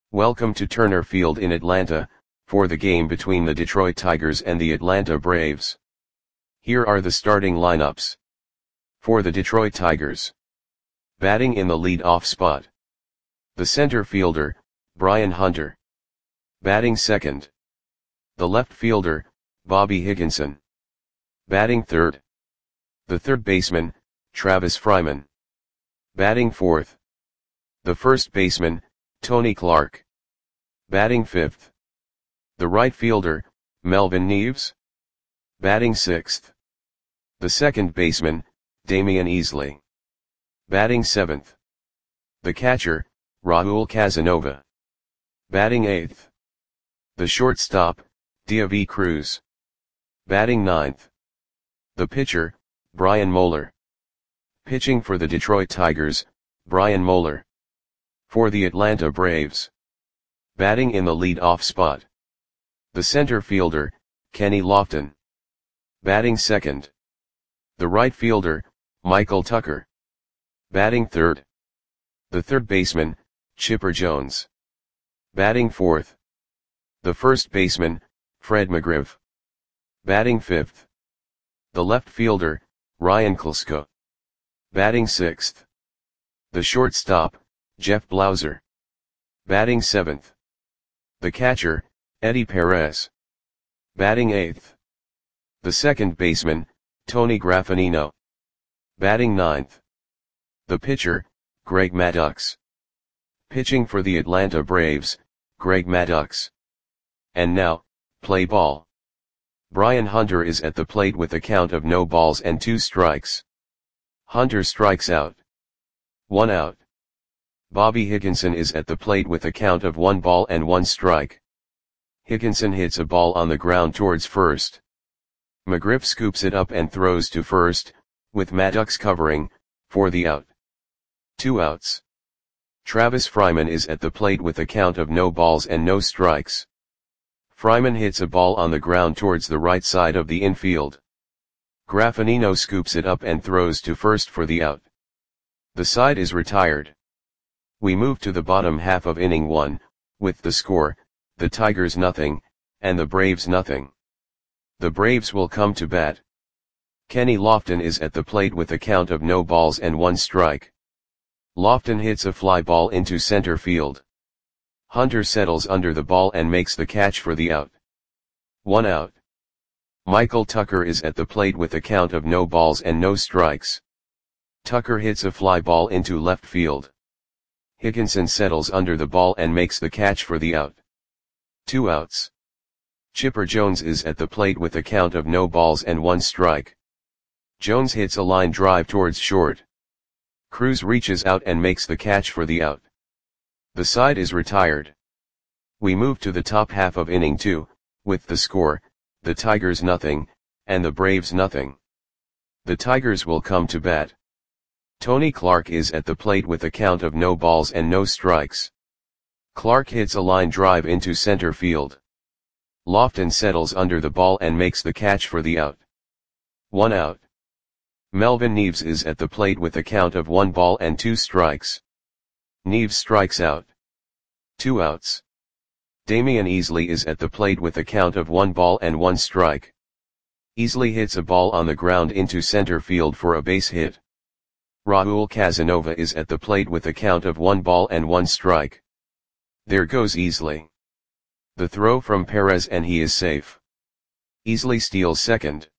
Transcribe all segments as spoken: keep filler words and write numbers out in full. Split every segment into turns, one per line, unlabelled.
Welcome to Turner Field in Atlanta, for the game between the Detroit Tigers and the Atlanta Braves. Here are the starting lineups. For the Detroit Tigers. Batting in the lead-off spot. The center fielder, Brian Hunter. Batting second. The left fielder, Bobby Higginson. Batting third. The third baseman, Travis Fryman. Batting fourth. The first baseman, Tony Clark. Batting fifth. The right fielder, Melvin Neves. Batting sixth. The second baseman, Damian Easley. Batting seventh. The catcher, Raul Casanova. Batting eighth. The shortstop, Deivi Cruz. Batting ninth. The pitcher, Brian Moeller. Pitching for the Detroit Tigers, Brian Moeller. For the Atlanta Braves. Batting in the lead-off spot. The center fielder, Kenny Lofton. Batting second. The right fielder, Michael Tucker. Batting third. The third baseman, Chipper Jones. Batting fourth. The first baseman, Fred McGriff. Batting fifth. The left fielder, Ryan Klesko. Batting sixth. The shortstop, Jeff Blauser. Batting seventh. The catcher, Eddie Perez. Batting eighth. The second baseman, Tony Graffagnino. Batting ninth. The pitcher, Greg Maddux. Pitching for the Atlanta Braves, Greg Maddux. And now, play ball. Brian Hunter is at the plate with a count of no balls and two strikes. Hunter strikes out. One out. Bobby Higginson is at the plate with a count of one ball and one strike. Higginson hits a ball on the ground towards first. McGriff scoops it up and throws to first, with Maddux covering, for the out. Two outs. Travis Fryman is at the plate with a count of no balls and no strikes. Fryman hits a ball on the ground towards the right side of the infield. Graffagnino scoops it up and throws to first for the out. The side is retired. We move to the bottom half of inning one, with the score, the Tigers nothing, and the Braves nothing. The Braves will come to bat. Kenny Lofton is at the plate with a count of no balls and one strike. Lofton hits a fly ball into center field. Hunter settles under the ball and makes the catch for the out. One out. Michael Tucker is at the plate with a count of no balls and no strikes. Tucker hits a fly ball into left field. Higginson settles under the ball and makes the catch for the out. Two outs. Chipper Jones is at the plate with a count of no balls and one strike. Jones hits a line drive towards short. Cruz reaches out and makes the catch for the out. The side is retired. We move to the top half of inning two, with the score, the Tigers nothing, and the Braves nothing. The Tigers will come to bat. Tony Clark is at the plate with a count of no balls and no strikes. Clark hits a line drive into center field. Lofton settles under the ball and makes the catch for the out. One out. Melvin Neves is at the plate with a count of one ball and two strikes. Neves strikes out. Two outs. Damian Easley is at the plate with a count of one ball and one strike. Easley hits a ball on the ground into center field for a base hit. Raul Casanova is at the plate with a count of one ball and one strike. There goes Easley. The throw from Perez and he is safe. Easley steals second.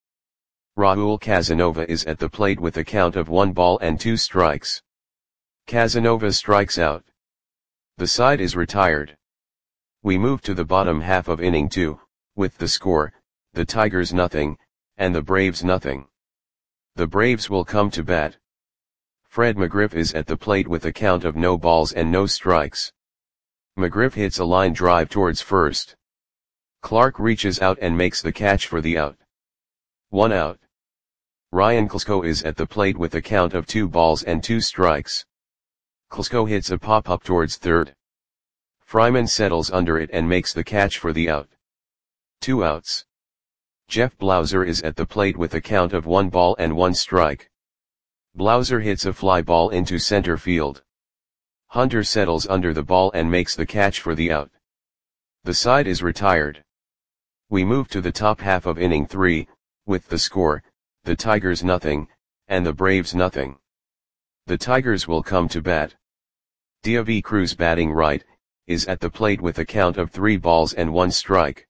Raul Casanova is at the plate with a count of one ball and two strikes. Casanova strikes out. The side is retired. We move to the bottom half of inning two, with the score, the Tigers nothing, and the Braves nothing. The Braves will come to bat. Fred McGriff is at the plate with a count of no balls and no strikes. McGriff hits a line drive towards first. Clark reaches out and makes the catch for the out. One out. Ryan Klesko is at the plate with a count of two balls and two strikes. Klesko hits a pop-up towards third. Fryman settles under it and makes the catch for the out. Two outs. Jeff Blauser is at the plate with a count of one ball and one strike. Blauser hits a fly ball into center field. Hunter settles under the ball and makes the catch for the out. The side is retired. We move to the top half of inning three, with the score, the Tigers nothing, and the Braves nothing. The Tigers will come to bat. Deivi Cruz, batting right, is at the plate with a count of three balls and one strike.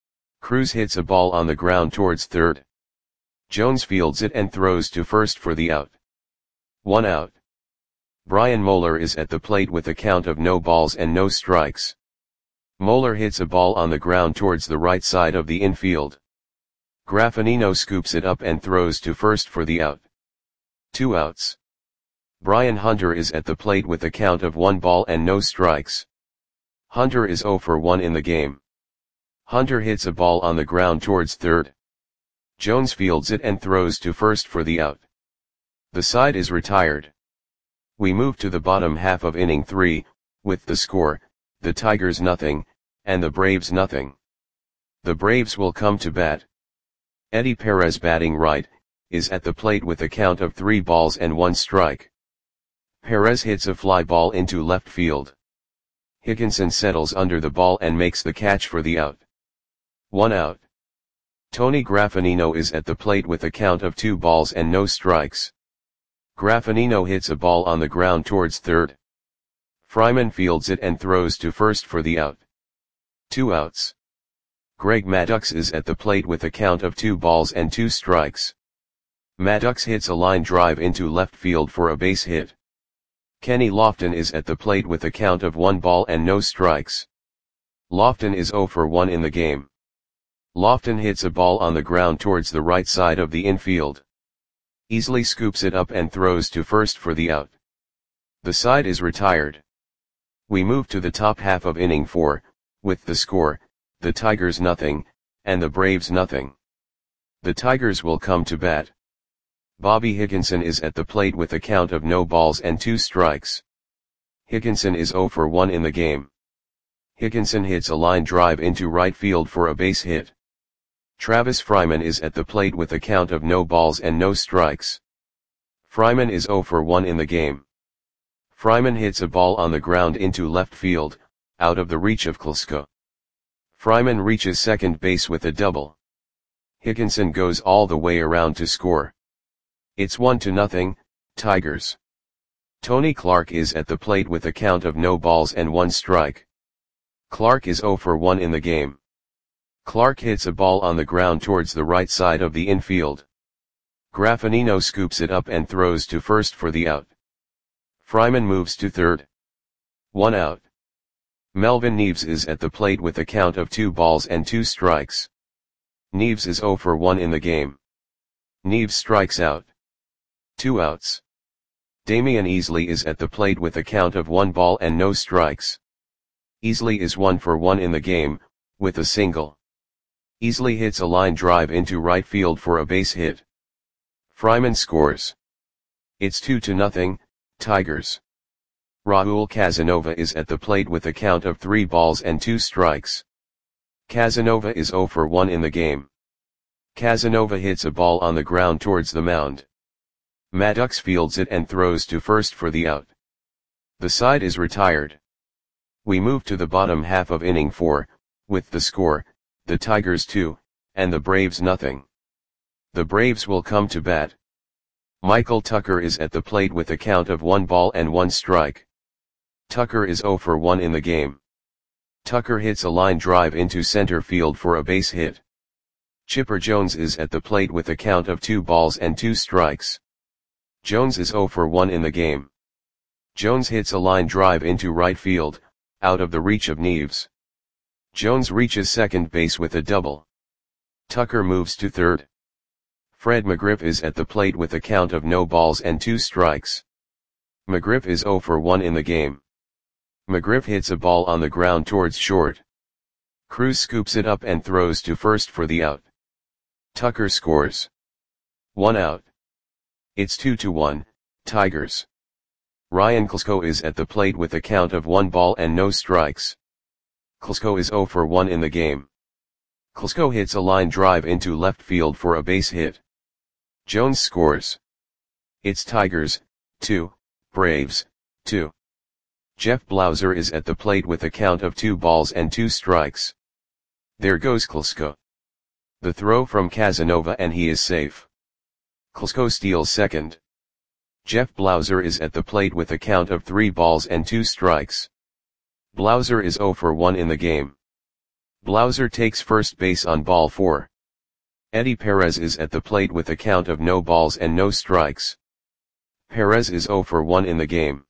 Cruz hits a ball on the ground towards third. Jones fields it and throws to first for the out. One out. Brian Moeller is at the plate with a count of no balls and no strikes. Moeller hits a ball on the ground towards the right side of the infield. Graffinino scoops it up and throws to first for the out. Two outs. Brian Hunter is at the plate with a count of one ball and no strikes. Hunter is zero for one in the game. Hunter hits a ball on the ground towards third. Jones fields it and throws to first for the out. The side is retired. We move to the bottom half of inning three, with the score, the Tigers nothing, and the Braves nothing. The Braves will come to bat. Eddie Perez, batting right, is at the plate with a count of three balls and one strike. Perez hits a fly ball into left field. Higginson settles under the ball and makes the catch for the out. One out. Tony Graffinino is at the plate with a count of two balls and no strikes. Graffinino hits a ball on the ground towards third. Fryman fields it and throws to first for the out. Two outs. Greg Maddux is at the plate with a count of two balls and two strikes. Maddux hits a line drive into left field for a base hit. Kenny Lofton is at the plate with a count of one ball and no strikes. Lofton is zero for one in the game. Lofton hits a ball on the ground towards the right side of the infield. Easley scoops it up and throws to first for the out. The side is retired. We move to the top half of inning four, with the score, the Tigers nothing, and the Braves nothing. The Tigers will come to bat. Bobby Higginson is at the plate with a count of no balls and two strikes. Higginson is zero for one in the game. Higginson hits a line drive into right field for a base hit. Travis Fryman is at the plate with a count of no balls and no strikes. Fryman is zero for one in the game. Fryman hits a ball on the ground into left field, out of the reach of Klesko. Fryman reaches second base with a double. Higginson goes all the way around to score. It's one to nothing, Tigers. Tony Clark is at the plate with a count of no balls and one strike. Clark is zero for one in the game. Clark hits a ball on the ground towards the right side of the infield. Graffinino scoops it up and throws to first for the out. Fryman moves to third. One out. Melvin Neves is at the plate with a count of two balls and two strikes. Neves is zero for one in the game. Neves strikes out. Two outs. Damian Easley is at the plate with a count of one ball and no strikes. Easley is one for one in the game, with a single. Easley hits a line drive into right field for a base hit. Fryman scores. It's two to nothing, Tigers. Raul Casanova is at the plate with a count of three balls and two strikes. Casanova is zero for one in the game. Casanova hits a ball on the ground towards the mound. Maddux fields it and throws to first for the out. The side is retired. We move to the bottom half of inning four, with the score, the Tigers two, and the Braves nothing. The Braves will come to bat. Michael Tucker is at the plate with a count of one ball and one strike. Tucker is zero for one in the game. Tucker hits a line drive into center field for a base hit. Chipper Jones is at the plate with a count of two balls and two strikes. Jones is zero for one in the game. Jones hits a line drive into right field, out of the reach of Neves. Jones reaches second base with a double. Tucker moves to third. Fred McGriff is at the plate with a count of no balls and two strikes. McGriff is zero for one in the game. McGriff hits a ball on the ground towards short. Cruz scoops it up and throws to first for the out. Tucker scores. One out. It's two to one, Tigers. Ryan Klesko is at the plate with a count of one ball and no strikes. Klesko is zero for one in the game. Klesko hits a line drive into left field for a base hit. Jones scores. It's Tigers, two, Braves, two. Jeff Blauser is at the plate with a count of two balls and two strikes. There goes Klitschko. The throw from Casanova and he is safe. Klitschko steals second. Jeff Blauser is at the plate with a count of three balls and two strikes. Blauser is zero for one in the game. Blauser takes first base on ball four. Eddie Perez is at the plate with a count of no balls and no strikes. Perez is zero for one in the game.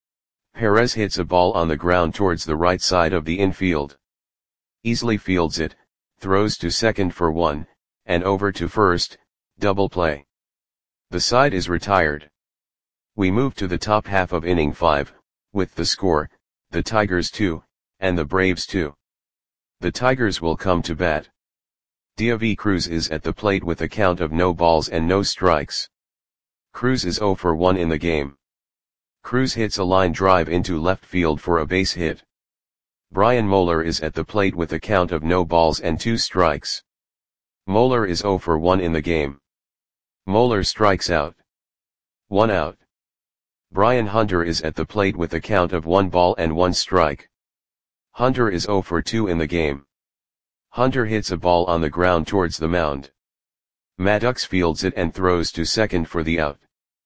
Perez hits a ball on the ground towards the right side of the infield. Easily fields it, throws to second for one, and over to first, double play. The side is retired. We move to the top half of inning five, with the score, the Tigers two, and the Braves two. The Tigers will come to bat. David Cruz is at the plate with a count of no balls and no strikes. Cruz is zero for one in the game. Cruz hits a line drive into left field for a base hit. Brian Moeller is at the plate with a count of no balls and two strikes. Moeller is zero for one in the game. Moeller strikes out. One out. Brian Hunter is at the plate with a count of one ball and one strike. Hunter is zero for two in the game. Hunter hits a ball on the ground towards the mound. Maddox fields it and throws to second for the out.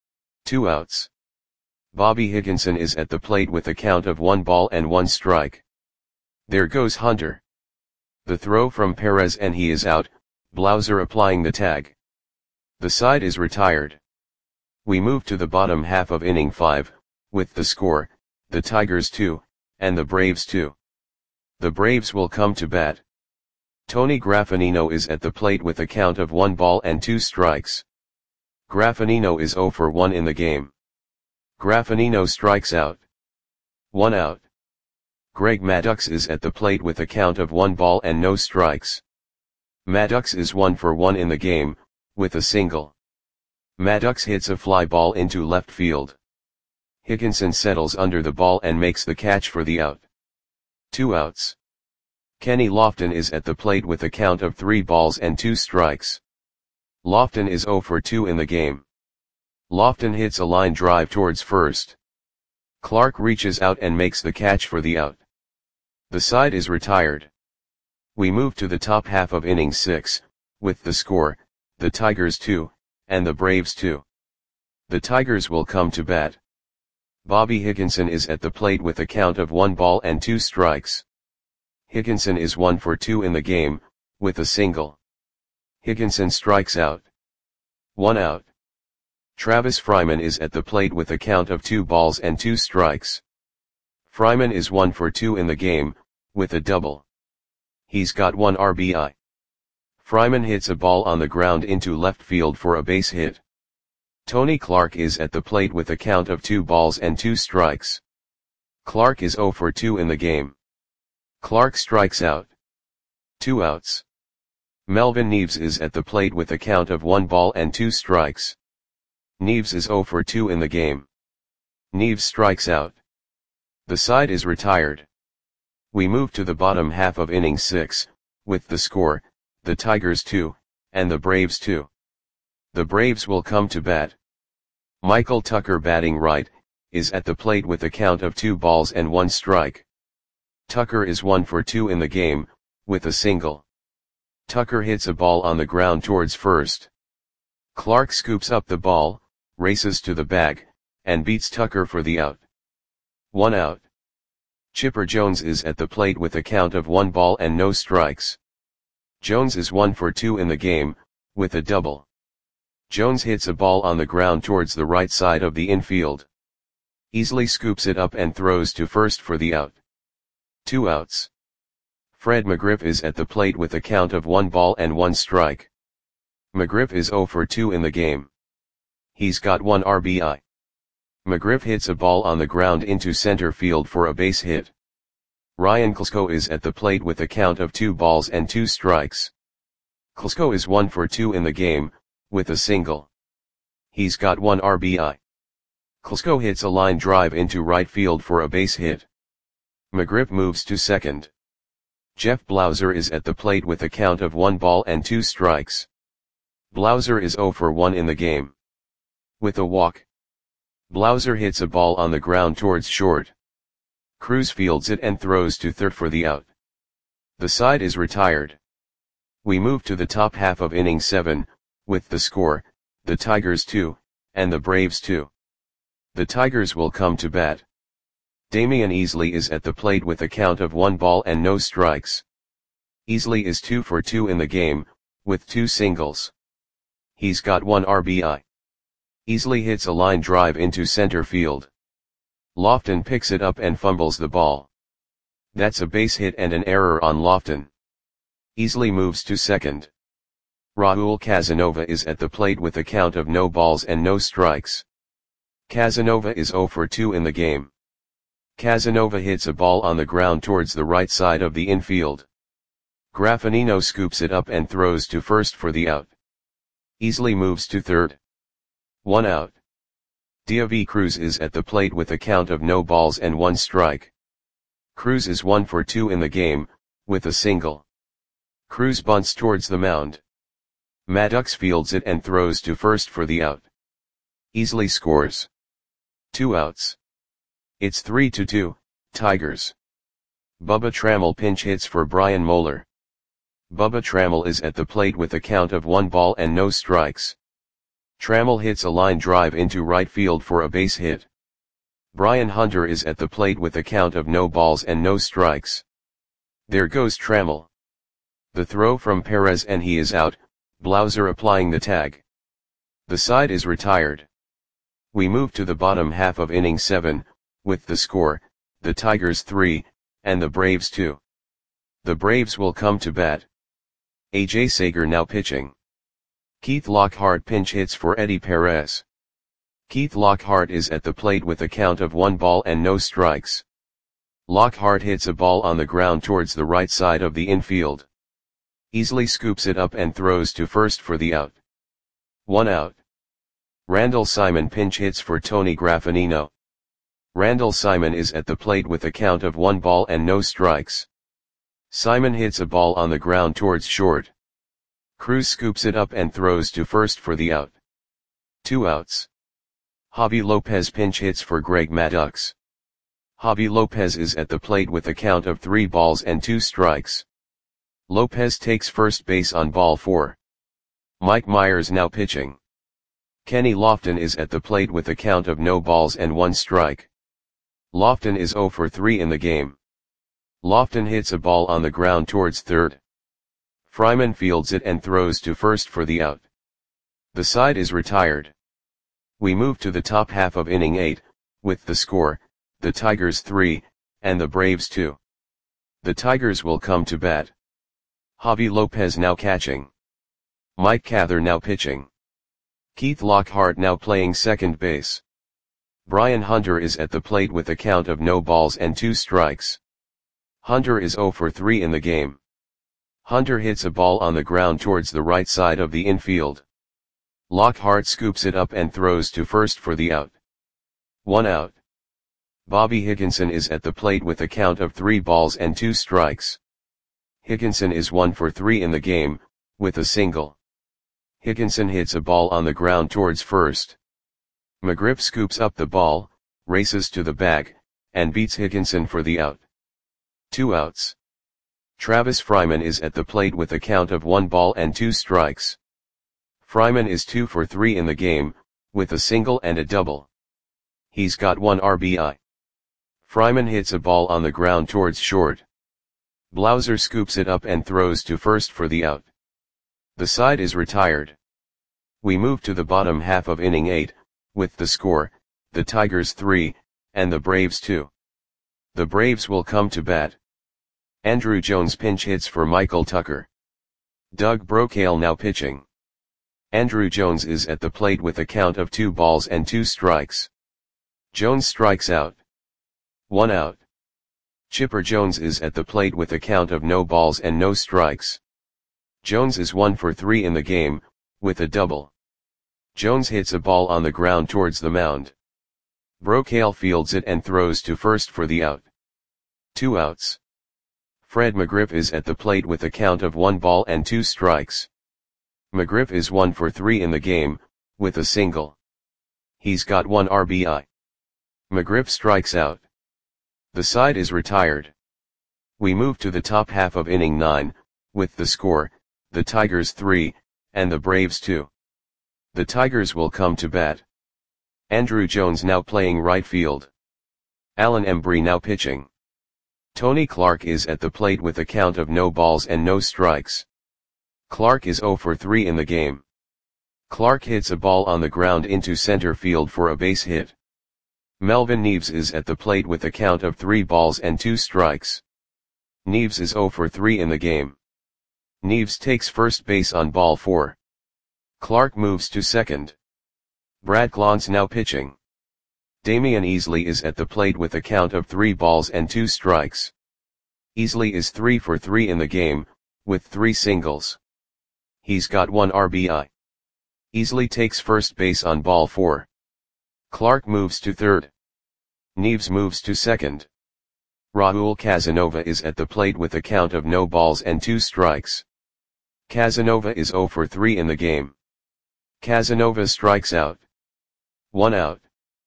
Two outs. Bobby Higginson is at the plate with a count of one ball and one strike. There goes Hunter. The throw from Perez and he is out, Blauser applying the tag. The side is retired. We move to the bottom half of inning five, with the score, the Tigers two, and the Braves two. The Braves will come to bat. Tony Graffinino is at the plate with a count of one ball and two strikes. Graffinino is zero for one in the game. Graffinino strikes out. One out. Greg Maddux is at the plate with a count of one ball and no strikes. Maddux is one for one in the game, with a single. Maddux hits a fly ball into left field. Higginson settles under the ball and makes the catch for the out. Two outs. Kenny Lofton is at the plate with a count of three balls and two strikes. Lofton is zero for two in the game. Lofton hits a line drive towards first. Clark reaches out and makes the catch for the out. The side is retired. We move to the top half of inning six, with the score, the Tigers two, and the Braves two. The Tigers will come to bat. Bobby Higginson is at the plate with a count of one ball and two strikes. Higginson is one for two in the game, with a single. Higginson strikes out. One out. Travis Fryman is at the plate with a count of two balls and two strikes. Fryman is one for two in the game, with a double. He's got one R B I. Fryman hits a ball on the ground into left field for a base hit. Tony Clark is at the plate with a count of two balls and two strikes. Clark is zero for two in the game. Clark strikes out. Two outs. Melvin Neves is at the plate with a count of one ball and two strikes. Neves is zero for two in the game. Neves strikes out. The side is retired. We move to the bottom half of inning six, with the score, the Tigers two, and the Braves two. The Braves will come to bat. Michael Tucker, batting right, is at the plate with a count of two balls and one strike. Tucker is one for two in the game, with a single. Tucker hits a ball on the ground towards first. Clark scoops up the ball, races to the bag, and beats Tucker for the out. One out. Chipper Jones is at the plate with a count of one ball and no strikes. Jones is one for two in the game, with a double. Jones hits a ball on the ground towards the right side of the infield. Easily scoops it up and throws to first for the out. Two outs. Fred McGriff is at the plate with a count of one ball and one strike. McGriff is zero for two in the game. He's got one R B I. McGriff hits a ball on the ground into center field for a base hit. Ryan Klitschko is at the plate with a count of two balls and two strikes. Klitschko is one for two in the game, with a single. He's got one R B I. Klitschko hits a line drive into right field for a base hit. McGriff moves to second. Jeff Blauser is at the plate with a count of one ball and two strikes. Blauser is zero for one in the game. With a walk. Blauser hits a ball on the ground towards short. Cruz fields it and throws to third for the out. The side is retired. We move to the top half of inning seven, with the score, the Tigers two, and the Braves two. The Tigers will come to bat. Damian Easley is at the plate with a count of one ball and no strikes. Easley is two for two in the game, with two singles. He's got one R B I. Easley hits a line drive into center field. Lofton picks it up and fumbles the ball. That's a base hit and an error on Lofton. Easley moves to second. Raul Casanova is at the plate with a count of no balls and no strikes. Casanova is zero for two in the game. Casanova hits a ball on the ground towards the right side of the infield. Graffinino scoops it up and throws to first for the out. Easley moves to third. One out. David Cruz is at the plate with a count of no balls and one strike. Cruz is one for two in the game, with a single. Cruz bunts towards the mound. Maddox fields it and throws to first for the out. Easley scores. Two outs. It's three to two, Tigers. Bubba Trammell pinch hits for Brian Moeller. Bubba Trammell is at the plate with a count of one ball and no strikes. Trammell hits a line drive into right field for a base hit. Brian Hunter is at the plate with a count of no balls and no strikes. There goes Trammell. The throw from Perez and he is out, Blauser applying the tag. The side is retired. We move to the bottom half of inning seven, with the score, the Tigers three, and the Braves two. The Braves will come to bat. A J Sager now pitching. Keith Lockhart pinch hits for Eddie Perez. Keith Lockhart is at the plate with a count of one ball and no strikes. Lockhart hits a ball on the ground towards the right side of the infield. Easley scoops it up and throws to first for the out. One out. Randall Simon pinch hits for Tony Graffinino. Randall Simon is at the plate with a count of one ball and no strikes. Simon hits a ball on the ground towards short. Cruz scoops it up and throws to first for the out. Two outs. Javi Lopez pinch hits for Greg Maddux. Javi Lopez is at the plate with a count of three balls and two strikes. Lopez takes first base on ball four. Mike Myers now pitching. Kenny Lofton is at the plate with a count of no balls and one strike. Lofton is zero for three in the game. Lofton hits a ball on the ground towards third. Fryman fields it and throws to first for the out. The side is retired. We move to the top half of inning eight, with the score, the Tigers three, and the Braves two. The Tigers will come to bat. Javi Lopez now catching. Mike Cather now pitching. Keith Lockhart now playing second base. Brian Hunter is at the plate with a count of no balls and two strikes. Hunter is zero for three in the game. Hunter hits a ball on the ground towards the right side of the infield. Lockhart scoops it up and throws to first for the out. One out. Bobby Higginson is at the plate with a count of three balls and two strikes. Higginson is one for three in the game, with a single. Higginson hits a ball on the ground towards first. McGriff scoops up the ball, races to the bag, and beats Higginson for the out. Two outs. Travis Fryman is at the plate with a count of one ball and two strikes. Fryman is two for three in the game, with a single and a double. He's got one R B I. Fryman hits a ball on the ground towards short. Blauser scoops it up and throws to first for the out. The side is retired. We move to the bottom half of inning eight, with the score, the Tigers three, and the Braves two. The Braves will come to bat. Andrew Jones pinch hits for Michael Tucker. Doug Brocail now pitching. Andrew Jones is at the plate with a count of two balls and two strikes. Jones strikes out. One out. Chipper Jones is at the plate with a count of no balls and no strikes. Jones is one for three in the game, with a double. Jones hits a ball on the ground towards the mound. Brocail fields it and throws to first for the out. Two outs. Fred McGriff is at the plate with a count of one ball and two strikes. McGriff is one for three in the game, with a single. He's got one R B I. McGriff strikes out. The side is retired. We move to the top half of inning nine, with the score, the Tigers three, and the Braves two. The Tigers will come to bat. Andruw Jones now playing right field. Alan Embree now pitching. Tony Clark is at the plate with a count of no balls and no strikes. Clark is oh for three in the game. Clark hits a ball on the ground into center field for a base hit. Melvin Neves is at the plate with a count of three balls and two strikes. Neves is oh for three in the game. Neves takes first base on ball four. Clark moves to second. Brad Clance now pitching. Damian Easley is at the plate with a count of three balls and two strikes. Easley is three for three in the game, with three singles. He's got one R B I. Easley takes first base on ball four. Clark moves to third. Neves moves to second. Raul Casanova is at the plate with a count of no balls and two strikes. Casanova is oh for three in the game. Casanova strikes out. One out.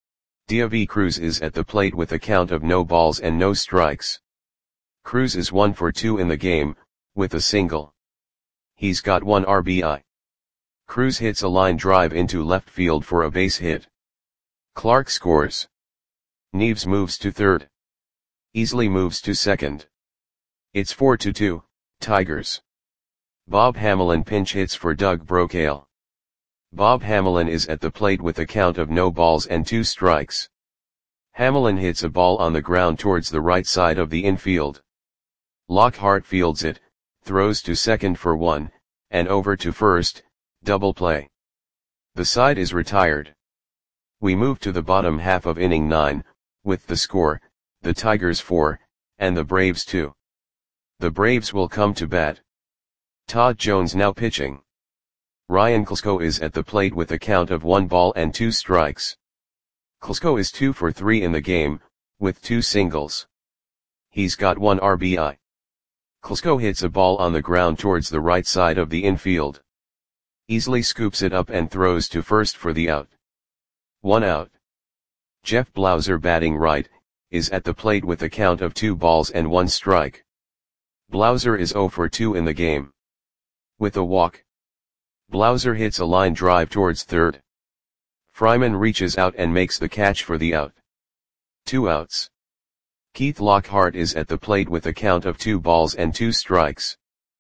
Diavy Cruz is at the plate with a count of no balls and no strikes. Cruz is one for two in the game, with a single. He's got one R B I. Cruz hits a line drive into left field for a base hit. Clark scores. Neves moves to third. Easley moves to second. It's four to two, Tigers. Bob Hamelin pinch hits for Doug Brocail. Bob Hamelin is at the plate with a count of no balls and two strikes. Hamelin hits a ball on the ground towards the right side of the infield. Lockhart fields it, throws to second for one, and over to first, double play. The side is retired. We move to the bottom half of inning nine, with the score, the Tigers four, and the Braves two. The Braves will come to bat. Todd Jones now pitching. Ryan Klesko is at the plate with a count of one ball and two strikes. Klesko is two for three in the game, with two singles. He's got one R B I. Klesko hits a ball on the ground towards the right side of the infield. Easley scoops it up and throws to first for the out. One out. Jeff Blauser batting right, is at the plate with a count of two balls and one strike. Blauser is oh for two in the game. With a walk. Blauser hits a line drive towards third. Fryman reaches out and makes the catch for the out. Two outs. Keith Lockhart is at the plate with a count of two balls and two strikes.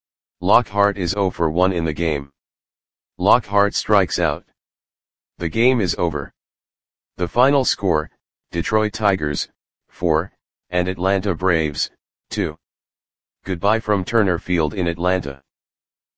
Lockhart is oh for one in the game. Lockhart strikes out. The game is over. The final score, Detroit Tigers, four, and Atlanta Braves, two. Goodbye from Turner Field in Atlanta.